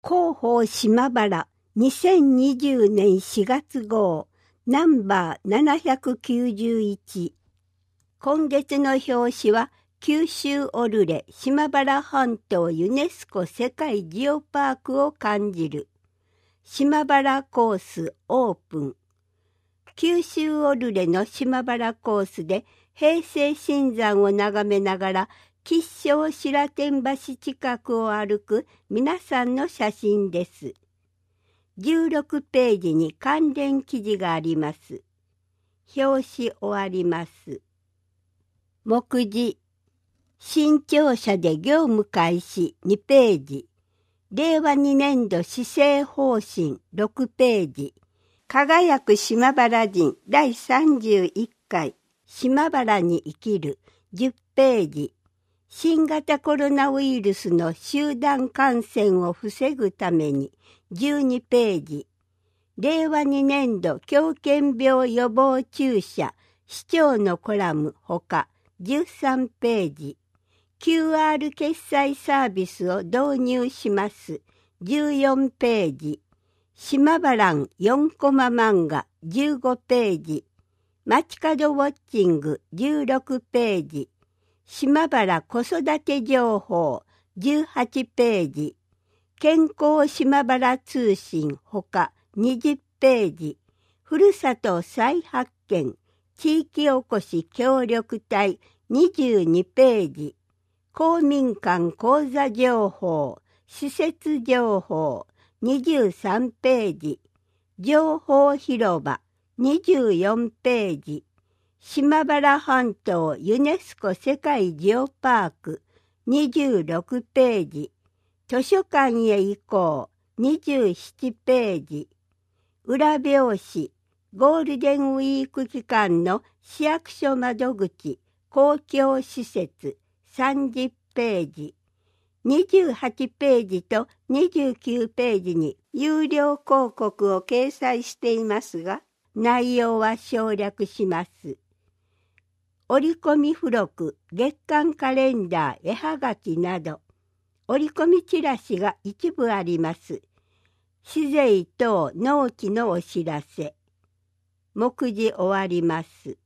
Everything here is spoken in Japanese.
広報島原2020年4月号ナンバー791。今月の表紙は九州オルレ島原半島ユネスコ世界ジオパークを感じる。島原コースオープン。九州オルレの島原コースで平成新山を眺めながら吉祥白天橋近くを歩く皆さんの写真です。16ページに関連記事があります。表紙終わります。目次。新庁舎で業務開始2ページ。令和2年度施政方針6ページ。輝く島原人第31回島原に生きる10ページ。新型コロナウイルスの集団感染を防ぐために12ページ。令和2年度狂犬病予防注射市長のコラムほか13ページ。QR 決済サービスを導入します14ページ。島原4コマ漫画15ページ。街角ウォッチング16ページ。島原子育て情報18ページ。健康島原通信ほか20ページ。ふるさと再発見地域おこし協力隊22ページ。公民館講座情報施設情報23ページ。情報広場24ページ。島原半島ユネスコ世界ジオパーク26ページ。図書館へ行こう27ページ。裏表紙ゴールデンウィーク期間の市役所窓口公共施設30ページ。28ページと29ページに有料広告を掲載していますが、内容は省略します。折り込み付録、月間カレンダー、絵はがきなど、折り込みチラシが一部あります。市税等納期のお知らせ。目次終わります。